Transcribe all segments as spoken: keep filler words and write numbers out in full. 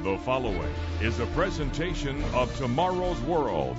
The following is a presentation of Tomorrow's World.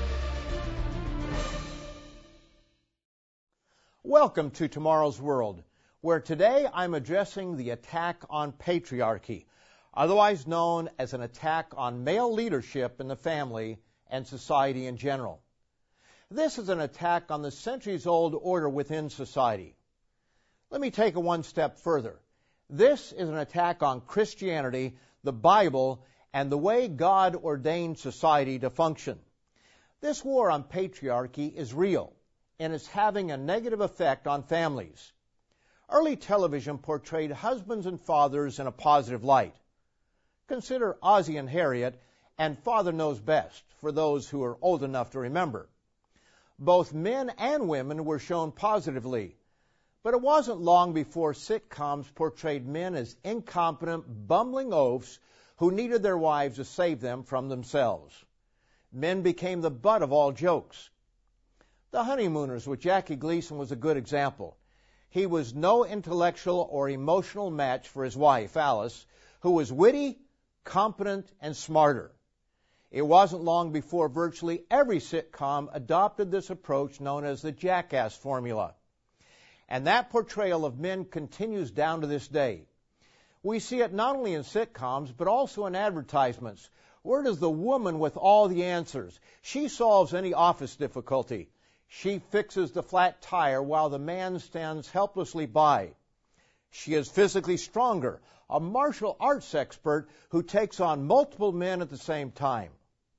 Welcome to Tomorrow's World, where today I'm addressing the attack on patriarchy, otherwise known as an attack on male leadership in the family and society in general. This is an attack on the centuries-old order within society. Let me take it one step further. This is an attack on Christianity, the Bible, and the way God ordained society to function. This war on patriarchy is real, and it's having a negative effect on families. Early television portrayed husbands and fathers in a positive light. Consider Ozzie and Harriet and Father Knows Best, for those who are old enough to remember. Both men and women were shown positively, but it wasn't long before sitcoms portrayed men as incompetent, bumbling oafs who needed their wives to save them from themselves. Men became the butt of all jokes. The Honeymooners with Jackie Gleason was a good example. He was no intellectual or emotional match for his wife, Alice, who was witty, competent, and smarter. It wasn't long before virtually every sitcom adopted this approach known as the Jackass formula. And that portrayal of men continues down to this day. We see it not only in sitcoms, but also in advertisements. Where does the woman with all the answers? She solves any office difficulty. She fixes the flat tire while the man stands helplessly by. She is physically stronger, a martial arts expert who takes on multiple men at the same time.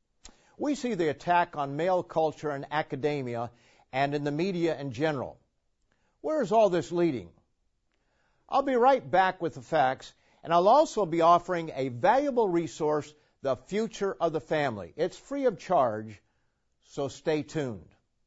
We see the attack on male culture in academia and in the media in general. Where is all this leading? I'll be right back with the facts, and I'll also be offering a valuable resource, The Future of the Family. It's free of charge, so stay tuned.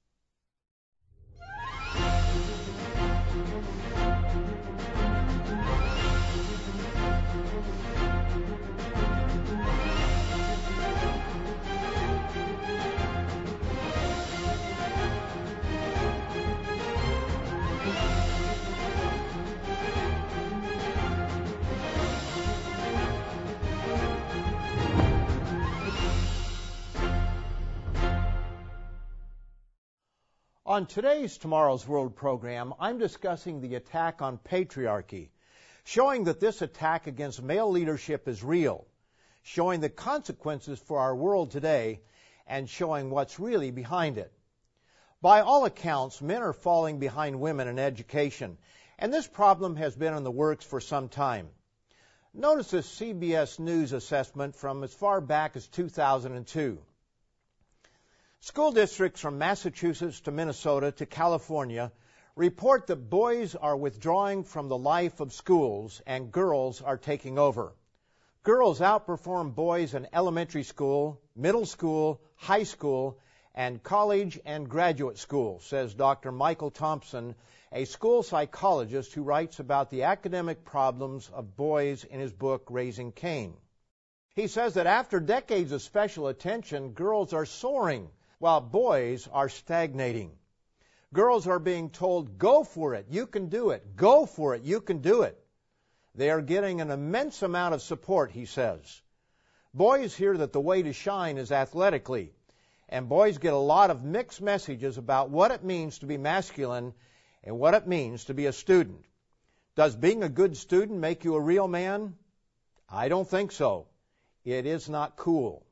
On today's Tomorrow's World program, I'm discussing the attack on patriarchy, showing that this attack against male leadership is real, showing the consequences for our world today, and showing what's really behind it. By all accounts, men are falling behind women in education, and this problem has been in the works for some time. Notice this C B S News assessment from as far back as two thousand two. School districts from Massachusetts to Minnesota to California report that boys are withdrawing from the life of schools and girls are taking over. Girls outperform boys in elementary school, middle school, high school, and college and graduate school, says Doctor Michael Thompson, a school psychologist who writes about the academic problems of boys in his book, Raising Cain. He says that after decades of special attention, girls are soaring, while boys are stagnating. Girls are being told, go for it, you can do it, go for it, you can do it. They are getting an immense amount of support, he says. Boys hear that the way to shine is athletically, and boys get a lot of mixed messages about what it means to be masculine and what it means to be a student. Does being a good student make you a real man? I don't think so. It is not cool.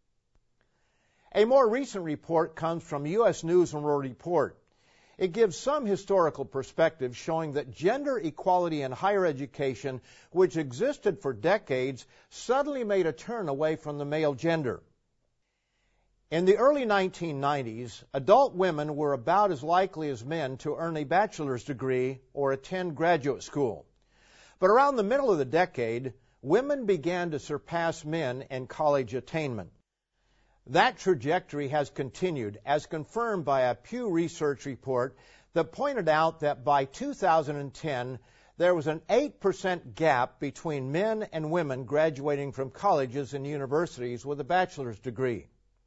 A more recent report comes from U S News and World Report. It gives some historical perspective showing that gender equality in higher education, which existed for decades, suddenly made a turn away from the male gender. In the early nineteen nineties, adult women were about as likely as men to earn a bachelor's degree or attend graduate school. But around the middle of the decade, women began to surpass men in college attainment. That trajectory has continued, as confirmed by a Pew Research report that pointed out that by two thousand ten, there was an eight percent gap between men and women graduating from colleges and universities with a bachelor's degree.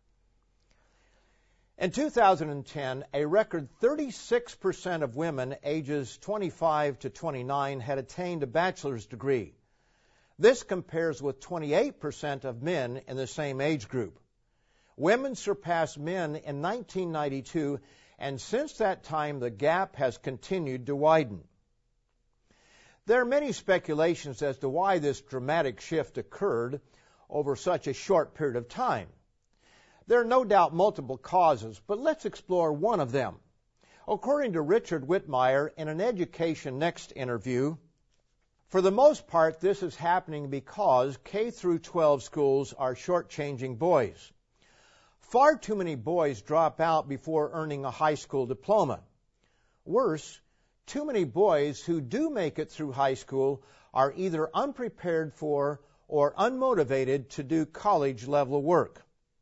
In two thousand ten, a record thirty-six percent of women ages twenty-five to twenty-nine had attained a bachelor's degree. This compares with twenty-eight percent of men in the same age group. Women surpassed men in nineteen ninety-two, and since that time the gap has continued to widen. There are many speculations as to why this dramatic shift occurred over such a short period of time. There are no doubt multiple causes, but let's explore one of them. According to Richard Whitmire in an Education Next interview, for the most part this is happening because K through twelve schools are shortchanging boys. Far too many boys drop out before earning a high school diploma. Worse, too many boys who do make it through high school are either unprepared for or unmotivated to do college-level work.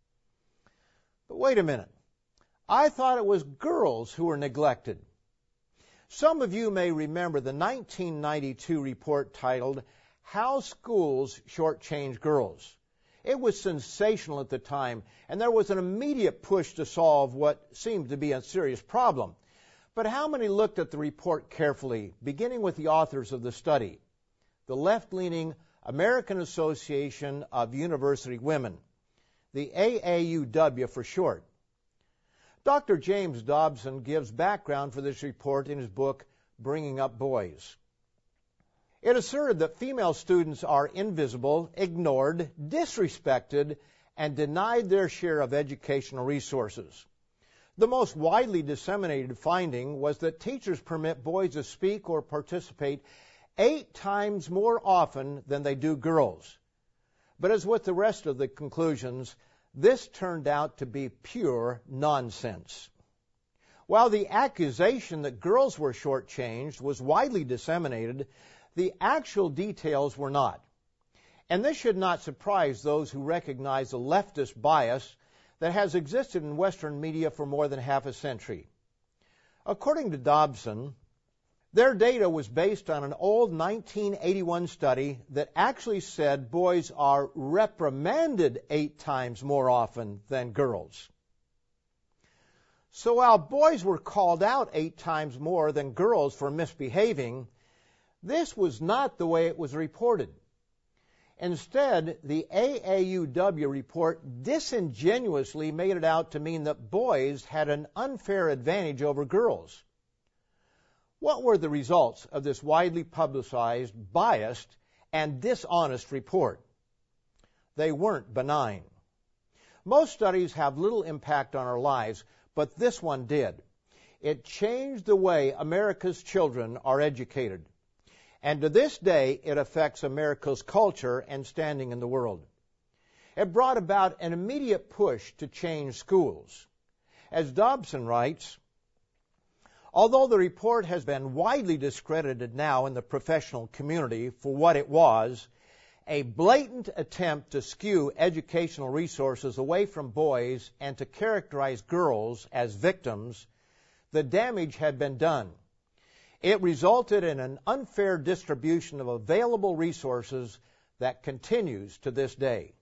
But wait a minute. I thought it was girls who were neglected. Some of you may remember the nineteen ninety-two report titled, How Schools Shortchange Girls. It was sensational at the time, and there was an immediate push to solve what seemed to be a serious problem. But how many looked at the report carefully, beginning with the authors of the study, the left-leaning American Association of University Women, the A A U W for short? Doctor James Dobson gives background for this report in his book, Bringing Up Boys. It asserted that female students are invisible, ignored, disrespected, and denied their share of educational resources. The most widely disseminated finding was that teachers permit boys to speak or participate eight times more often than they do girls. But as with the rest of the conclusions, this turned out to be pure nonsense. While the accusation that girls were shortchanged was widely disseminated, the actual details were not. And this should not surprise those who recognize the leftist bias that has existed in Western media for more than half a century. According to Dobson, their data was based on an old nineteen eighty-one study that actually said boys are reprimanded eight times more often than girls. So while boys were called out eight times more than girls for misbehaving, this was not the way it was reported. Instead, the A A U W report disingenuously made it out to mean that boys had an unfair advantage over girls. What were the results of this widely publicized, biased, and dishonest report? They weren't benign. Most studies have little impact on our lives, but this one did. It changed the way America's children are educated. And to this day, it affects America's culture and standing in the world. It brought about an immediate push to change schools. As Dobson writes, although the report has been widely discredited now in the professional community for what it was, a blatant attempt to skew educational resources away from boys and to characterize girls as victims, the damage had been done. It resulted in an unfair distribution of available resources that continues to this day.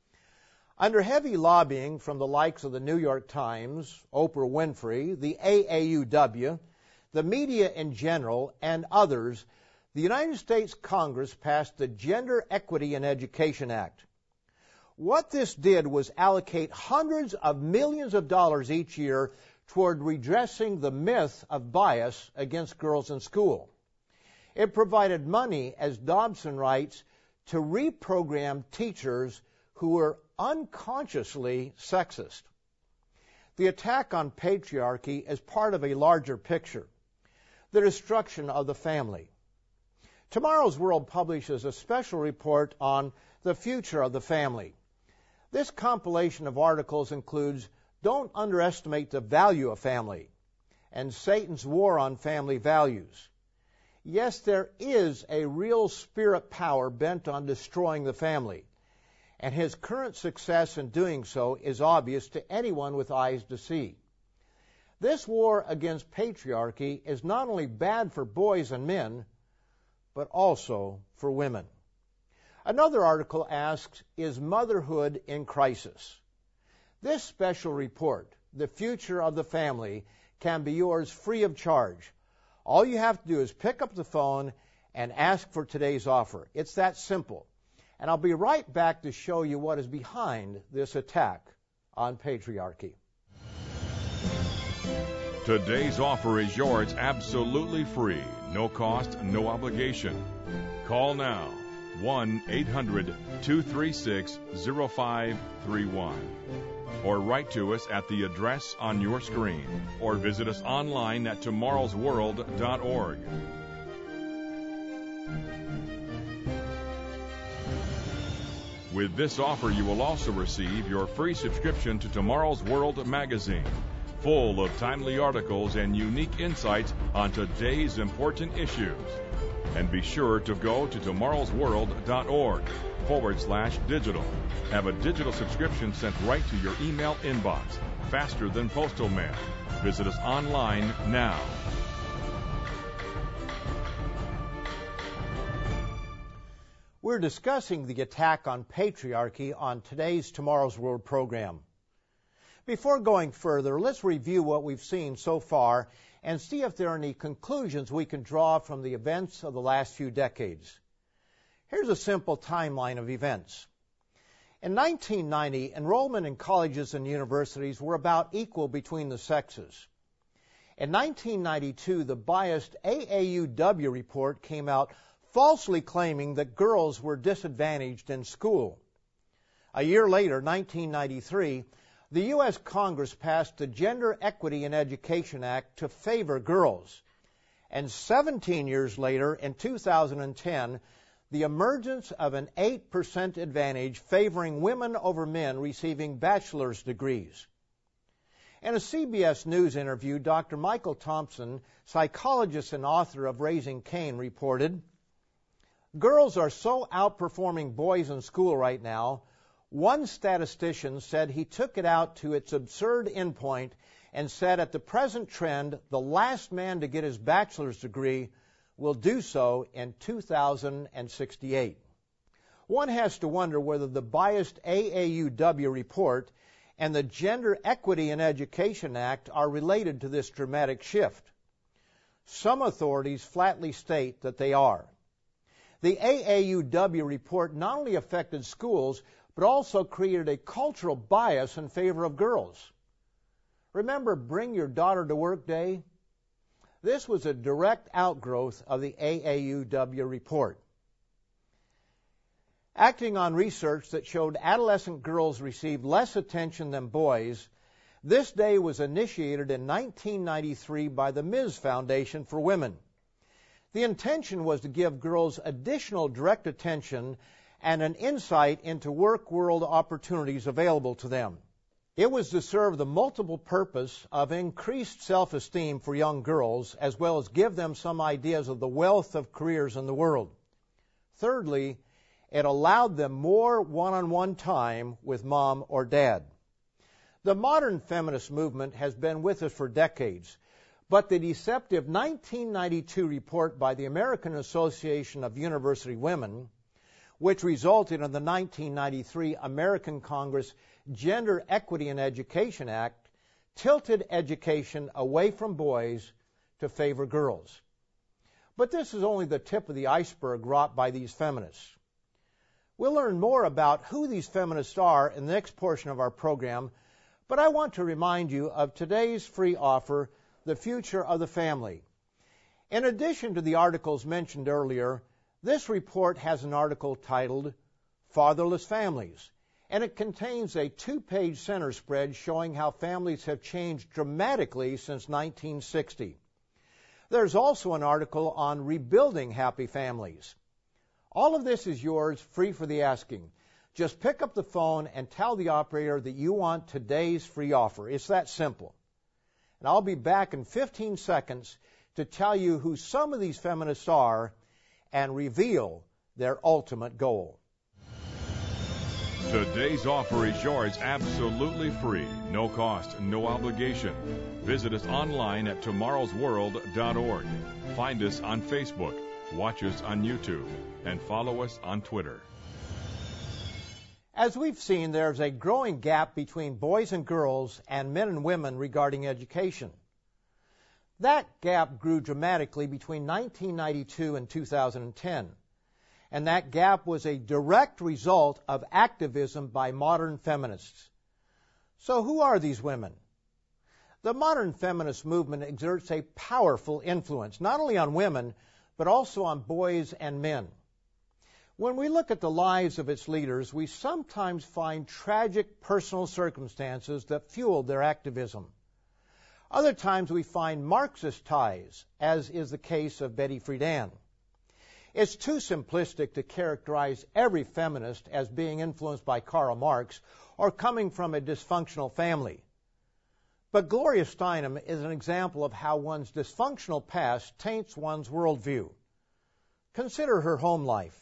Under heavy lobbying from the likes of the New York Times, Oprah Winfrey, the A A U W, the media in general, and others, the United States Congress passed the Gender Equity in Education Act. What this did was allocate hundreds of millions of dollars each year toward redressing the myth of bias against girls in school. It provided money, as Dobson writes, to reprogram teachers who were unconsciously sexist. The attack on patriarchy is part of a larger picture, the destruction of the family. Tomorrow's World publishes a special report on the future of the family. This compilation of articles includes Don't Underestimate the Value of Family and Satan's War on Family Values. Yes, there is a real spirit power bent on destroying the family, and his current success in doing so is obvious to anyone with eyes to see. This war against patriarchy is not only bad for boys and men, but also for women. Another article asks, is motherhood in crisis? This special report, The Future of the Family, can be yours free of charge. All you have to do is pick up the phone and ask for today's offer. It's that simple. and I'll be right back to show you what is behind this attack on patriarchy. Today's offer is yours absolutely free, no cost, no obligation. Call now, one eight hundred, two three six, zero five three one. Or write to us at the address on your screen, or visit us online at tomorrows world dot org. With this offer, you will also receive your free subscription to Tomorrow's World magazine, full of timely articles and unique insights on today's important issues. And be sure to go to tomorrows world dot org forward slash digital. Have a digital subscription sent right to your email inbox, faster than postal mail. Visit us online now. We're discussing the attack on patriarchy on today's Tomorrow's World program. Before going further, let's review what we've seen so far and see if there are any conclusions we can draw from the events of the last few decades. Here's a simple timeline of events. In nineteen ninety, enrollment in colleges and universities were about equal between the sexes. In nineteen ninety-two, the biased A A U W report came out falsely claiming that girls were disadvantaged in school. A year later, nineteen ninety-three, the U S Congress passed the Gender Equity in Education Act to favor girls. And seventeen years later, in two thousand ten, the emergence of an eight percent advantage favoring women over men receiving bachelor's degrees. In a C B S News interview, Doctor Michael Thompson, psychologist and author of Raising Cain, reported, "Girls are so outperforming boys in school right now, one statistician said he took it out to its absurd endpoint and said at the present trend, the last man to get his bachelor's degree will do so in two thousand sixty-eight. One has to wonder whether the biased A A U W report and the Gender Equity in Education Act are related to this dramatic shift. Some authorities flatly state that they are. The A A U W report not only affected schools, but also created a cultural bias in favor of girls. Remember Bring Your Daughter to Work Day? This was a direct outgrowth of the A A U W report. Acting on research that showed adolescent girls received less attention than boys, this day was initiated in nineteen ninety-three by the Miz Foundation for Women. The intention was to give girls additional direct attention and an insight into work world opportunities available to them. It was to serve the multiple purpose of increased self-esteem for young girls, as well as give them some ideas of the wealth of careers in the world. Thirdly, it allowed them more one-on-one time with mom or dad. The modern feminist movement has been with us for decades, but the deceptive nineteen ninety-two report by the American Association of University Women, which resulted in the nineteen ninety-three American Congress Gender Equity in Education Act, tilted education away from boys to favor girls. But this is only the tip of the iceberg wrought by these feminists. We'll learn more about who these feminists are in the next portion of our program, but I want to remind you of today's free offer, The Future of the Family. In addition to the articles mentioned earlier, this report has an article titled Fatherless Families, and it contains a two-page center spread showing how families have changed dramatically since nineteen sixty. There's also an article on rebuilding happy families. All of this is yours, free for the asking. Just pick up the phone and tell the operator that you want today's free offer. It's that simple. And I'll be back in fifteen seconds to tell you who some of these feminists are and reveal their ultimate goal. Today's offer is yours absolutely free, no cost, no obligation. Visit us online at tomorrows world dot org. Find us on Facebook, watch us on YouTube, and follow us on Twitter. As we've seen, there's a growing gap between boys and girls and men and women regarding education. That gap grew dramatically between nineteen ninety-two and two thousand ten. and that gap was a direct result of activism by modern feminists. So who are these women? The modern feminist movement exerts a powerful influence, not only on women, but also on boys and men. When we look at the lives of its leaders, we sometimes find tragic personal circumstances that fueled their activism. Other times we find Marxist ties, as is the case of Betty Friedan. It's too simplistic to characterize every feminist as being influenced by Karl Marx or coming from a dysfunctional family. But Gloria Steinem is an example of how one's dysfunctional past taints one's worldview. Consider her home life.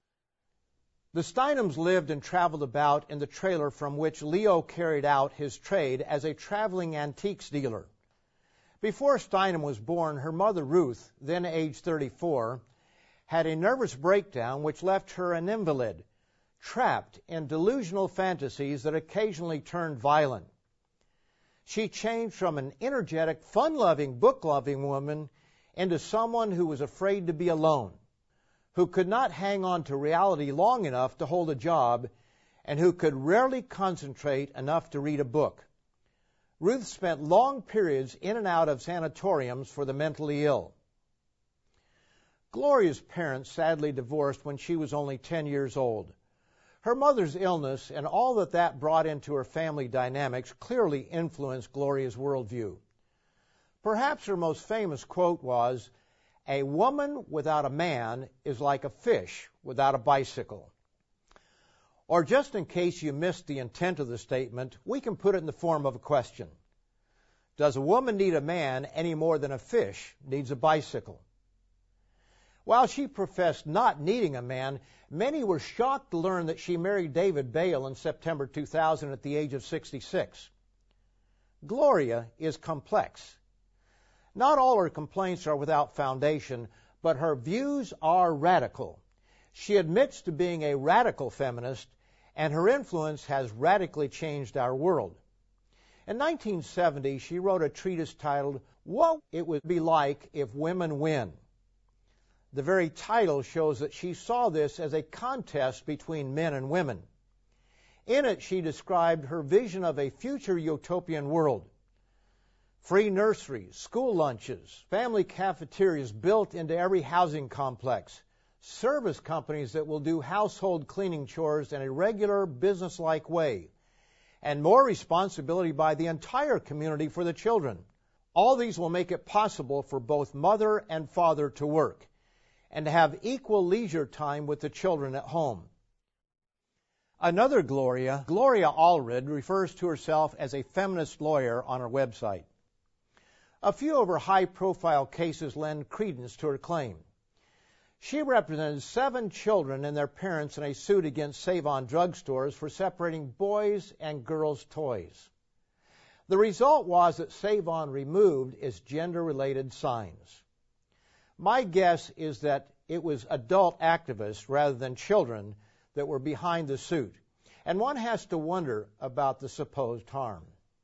The Steinems lived and traveled about in the trailer from which Leo carried out his trade as a traveling antiques dealer. Before Steinem was born, her mother Ruth, then aged thirty-four, had a nervous breakdown which left her an invalid, trapped in delusional fantasies that occasionally turned violent. She changed from an energetic, fun-loving, book-loving woman into someone who was afraid to be alone, who could not hang on to reality long enough to hold a job, and who could rarely concentrate enough to read a book. Ruth spent long periods in and out of sanatoriums for the mentally ill. Gloria's parents sadly divorced when she was only ten years old. Her mother's illness and all that that brought into her family dynamics clearly influenced Gloria's worldview. Perhaps her most famous quote was, "A woman without a man is like a fish without a bicycle." Or just in case you missed the intent of the statement, we can put it in the form of a question. Does a woman need a man any more than a fish needs a bicycle? While she professed not needing a man, many were shocked to learn that she married David Bale in September two thousand at the age of sixty-six. Gloria is complex. Not all her complaints are without foundation, but her views are radical. She admits to being a radical feminist, and her influence has radically changed our world. In nineteen seventy, she wrote a treatise titled, "What It Would Be Like If Women Win." The very title shows that she saw this as a contest between men and women. In it, she described her vision of a future utopian world. Free nurseries, school lunches, family cafeterias built into every housing complex, service companies that will do household cleaning chores in a regular, business-like way, and more responsibility by the entire community for the children. All these will make it possible for both mother and father to work and to have equal leisure time with the children at home. Another Gloria, Gloria Allred, refers to herself as a feminist lawyer on her website. A few of her high-profile cases lend credence to her claim. She represented seven children and their parents in a suit against Save-On drugstores for separating boys' and girls' toys. The result was that Save-On removed its gender-related signs. My guess is that it was adult activists rather than children that were behind the suit, and one has to wonder about the supposed harm.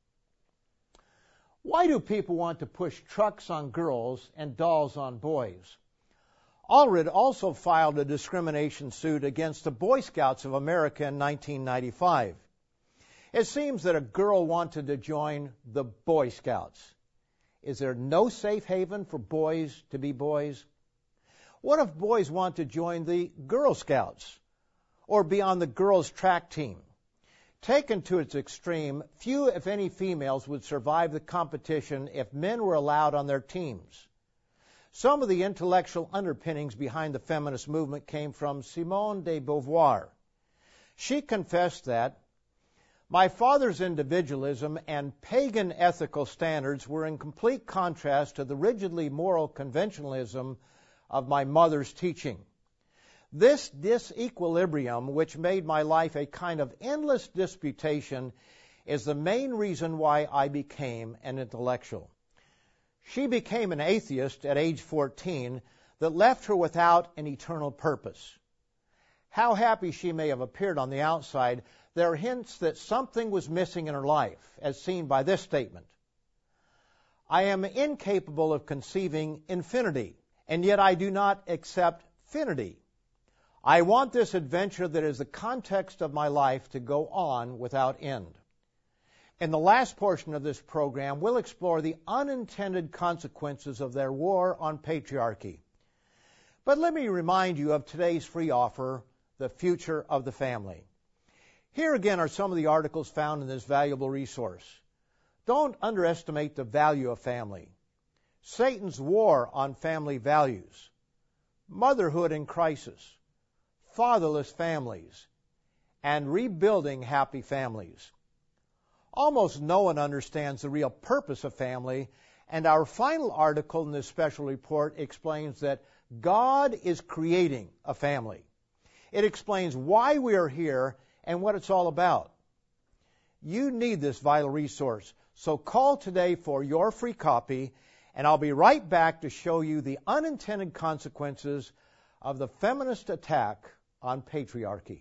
Why do people want to push trucks on girls and dolls on boys? Allred also filed a discrimination suit against the Boy Scouts of America in nineteen ninety-five. It seems that a girl wanted to join the Boy Scouts. Is there no safe haven for boys to be boys? What if boys want to join the Girl Scouts or be on the girls' track team? Taken to its extreme, few, if any, females would survive the competition if men were allowed on their teams. Some of the intellectual underpinnings behind the feminist movement came from Simone de Beauvoir. She confessed that, "My father's individualism and pagan ethical standards were in complete contrast to the rigidly moral conventionalism of my mother's teaching. This disequilibrium, which made my life a kind of endless disputation, is the main reason why I became an intellectual." She became an atheist at age fourteen that left her without an eternal purpose. How happy she may have appeared on the outside, there are hints that something was missing in her life, as seen by this statement. "I am incapable of conceiving infinity, and yet I do not accept finity. I want this adventure that is the context of my life to go on without end. In the last portion of this program, we'll explore the unintended consequences of their war on patriarchy. But let me remind you of today's free offer, The Future of the Family. Here again are some of the articles found in this valuable resource. Don't underestimate the value of family. Satan's war on family values. Motherhood in crisis. Fatherless families. And rebuilding happy families. Almost no one understands the real purpose of family, and our final article in this special report explains that God is creating a family. It explains why we are here and what it's all about. You need this vital resource, so call today for your free copy, and I'll be right back to show you the unintended consequences of the feminist attack on patriarchy.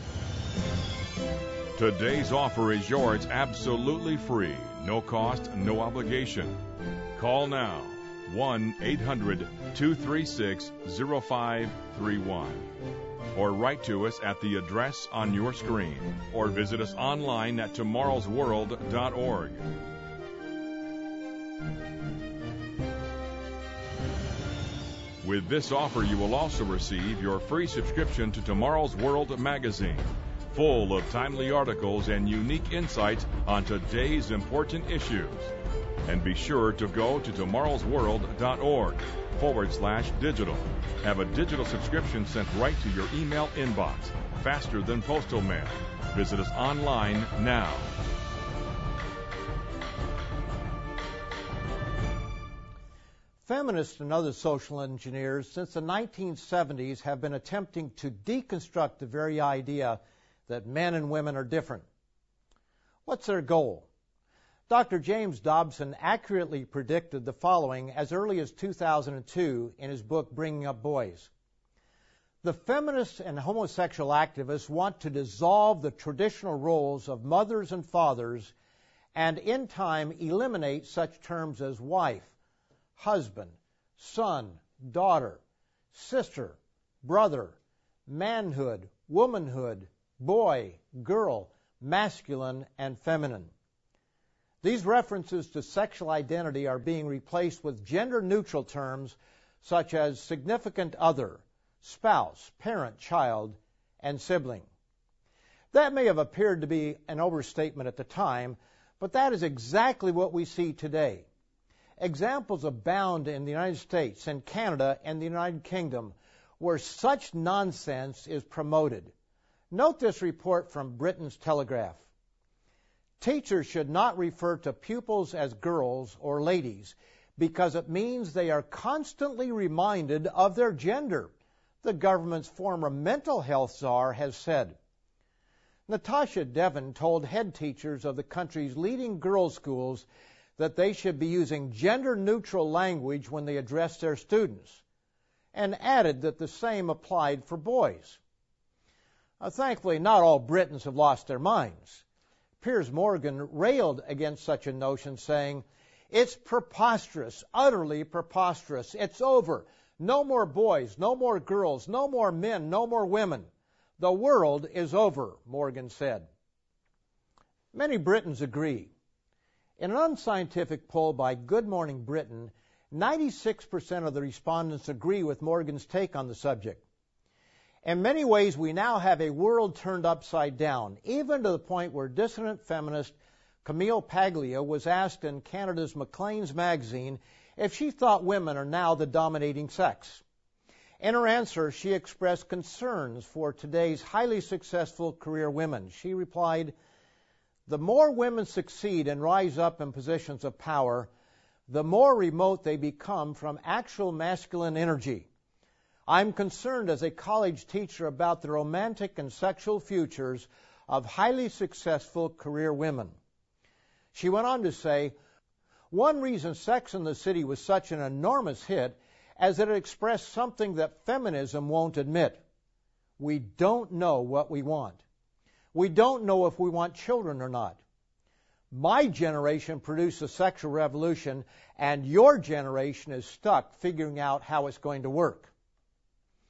Today's offer is yours absolutely free, no cost, no obligation. Call now, one eight hundred two three six zero five three one. Or write to us at the address on your screen, or visit us online at tomorrows world dot org. With this offer, you will also receive your free subscription to Tomorrow's World magazine, full of timely articles and unique insights on today's important issues. And be sure to go to tomorrows world dot org forward slash digital. Have a digital subscription sent right to your email inbox, faster than postal mail. Visit us online now. Feminists and other social engineers since the nineteen seventies have been attempting to deconstruct the very idea that men and women are different. What's their goal? Doctor James Dobson accurately predicted the following as early as two thousand two in his book, Bringing Up Boys. The feminists and homosexual activists want to dissolve the traditional roles of mothers and fathers and in time eliminate such terms as wife, husband, son, daughter, sister, brother, manhood, womanhood, boy, girl, masculine, and feminine. These references to sexual identity are being replaced with gender-neutral terms such as significant other, spouse, parent, child, and sibling. That may have appeared to be an overstatement at the time, but that is exactly what we see today. Examples abound in the United States and Canada and the United Kingdom where such nonsense is promoted. Note this report from Britain's Telegraph. Teachers should not refer to pupils as girls or ladies because it means they are constantly reminded of their gender, the government's former mental health czar has said. Natasha Devon told head teachers of the country's leading girls' schools that they should be using gender-neutral language when they address their students, and added that the same applied for boys. Uh, thankfully, not all Britons have lost their minds. Piers Morgan railed against such a notion, saying, "It's preposterous, utterly preposterous. It's over. No more boys, no more girls, no more men, no more women. The world is over," Morgan said. Many Britons agree. In an unscientific poll by Good Morning Britain, ninety-six percent of the respondents agree with Morgan's take on the subject. In many ways, we now have a world turned upside down, even to the point where dissident feminist Camille Paglia was asked in Canada's Maclean's magazine if she thought women are now the dominating sex. In her answer, she expressed concerns for today's highly successful career women. She replied, "The more women succeed and rise up in positions of power, the more remote they become from actual masculine energy. I'm concerned as a college teacher about the romantic and sexual futures of highly successful career women." She went on to say, "One reason Sex and the City was such an enormous hit is that it expressed something that feminism won't admit. We don't know what we want. We don't know if we want children or not. My generation produced a sexual revolution, and your generation is stuck figuring out how it's going to work."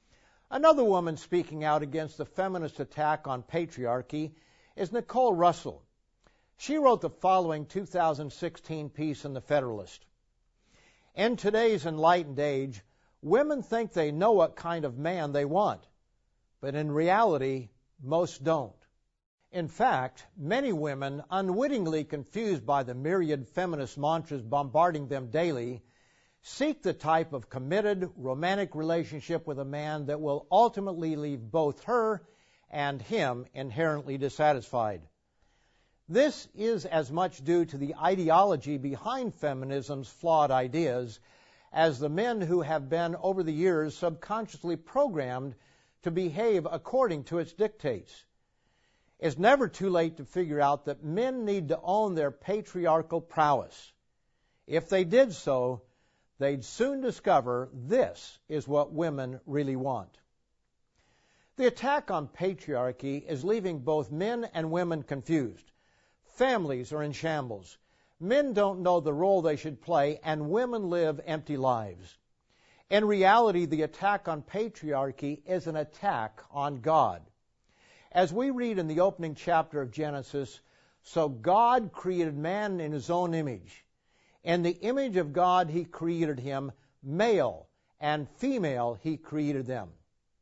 Another woman speaking out against the feminist attack on patriarchy is Nicole Russell. She wrote the following two thousand sixteen piece in The Federalist. In today's enlightened age, women think they know what kind of man they want, but in reality, most don't. In fact, many women, unwittingly confused by the myriad feminist mantras bombarding them daily, seek the type of committed, romantic relationship with a man that will ultimately leave both her and him inherently dissatisfied. This is as much due to the ideology behind feminism's flawed ideas as the men who have been, over the years, subconsciously programmed to behave according to its dictates. It's never too late to figure out that men need to own their patriarchal prowess. If they did so, they'd soon discover this is what women really want. The attack on patriarchy is leaving both men and women confused. Families are in shambles. Men don't know the role they should play, and women live empty lives. In reality, the attack on patriarchy is an attack on God. As we read in the opening chapter of Genesis, so God created man in his own image. In the image of God he created him, male and female he created them.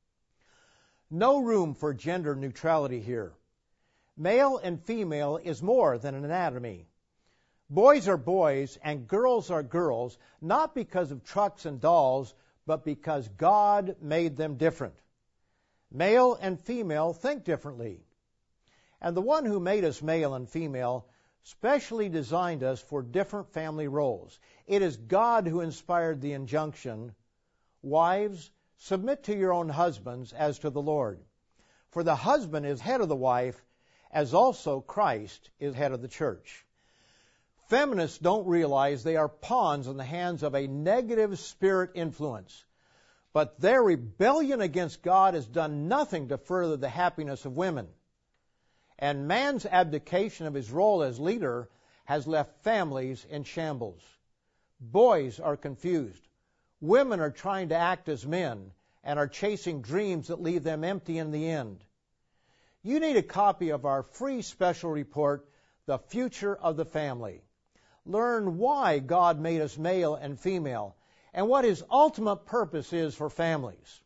No room for gender neutrality here. Male and female is more than an anatomy. Boys are boys and girls are girls, not because of trucks and dolls, but because God made them different. Male and female think differently. And the one who made us male and female specially designed us for different family roles. It is God who inspired the injunction, "Wives, submit to your own husbands as to the Lord. For the husband is head of the wife, as also Christ is head of the church." Feminists don't realize they are pawns in the hands of a negative spirit influence. But their rebellion against God has done nothing to further the happiness of women. And man's abdication of his role as leader has left families in shambles. Boys are confused. Women are trying to act as men and are chasing dreams that leave them empty in the end. You need a copy of our free special report, The Future of the Family. Learn why God made us male and female, and what his ultimate purpose is for families.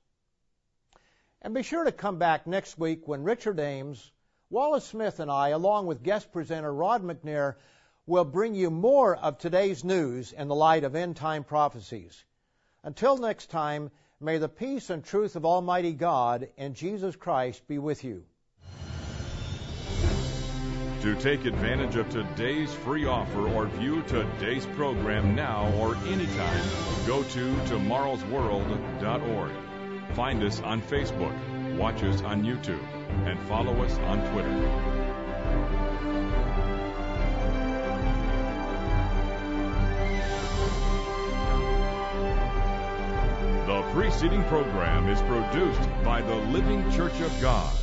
And be sure to come back next week when Richard Ames, Wallace Smith, and I, along with guest presenter Rod McNair, will bring you more of today's news in the light of end-time prophecies. Until next time, may the peace and truth of Almighty God and Jesus Christ be with you. To take advantage of today's free offer or view today's program now or anytime, go to tomorrows world dot org. Find us on Facebook, watch us on YouTube, and follow us on Twitter. The preceding program is produced by the Living Church of God.